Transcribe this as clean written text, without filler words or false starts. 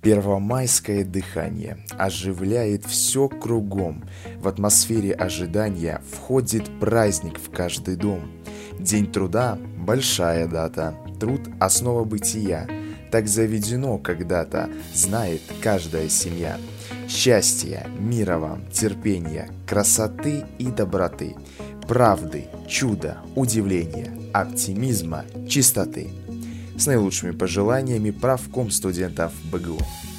Первомайское дыхание оживляет все кругом. В атмосфере ожидания входит праздник в каждый дом. День труда – большая дата, труд – основа бытия. Так заведено когда-то, знает каждая семья. Счастья, мира вам, терпения, красоты и доброты, правды, чуда, удивления, оптимизма, чистоты. С наилучшими пожеланиями правком студентов БГУ.